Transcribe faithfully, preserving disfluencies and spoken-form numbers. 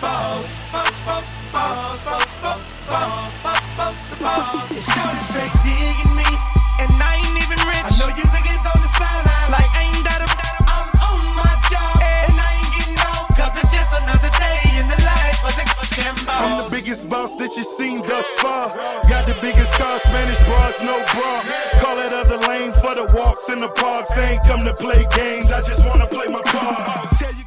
boss, boss, boss, boss, boss, boss, boss, boss, boss, the boss. And shawty straight digging me, and I ain't even rich. I know you niggas on the sideline like I ain't that I'm on my job, and I ain't getting off, cause it's just another day in the life of the goddamn boss. I'm the biggest boss that you seen thus far. Got the biggest car, Spanish bras, no bra. Call it other lane for the walks in the parks. They ain't come to play games, I just wanna play my part.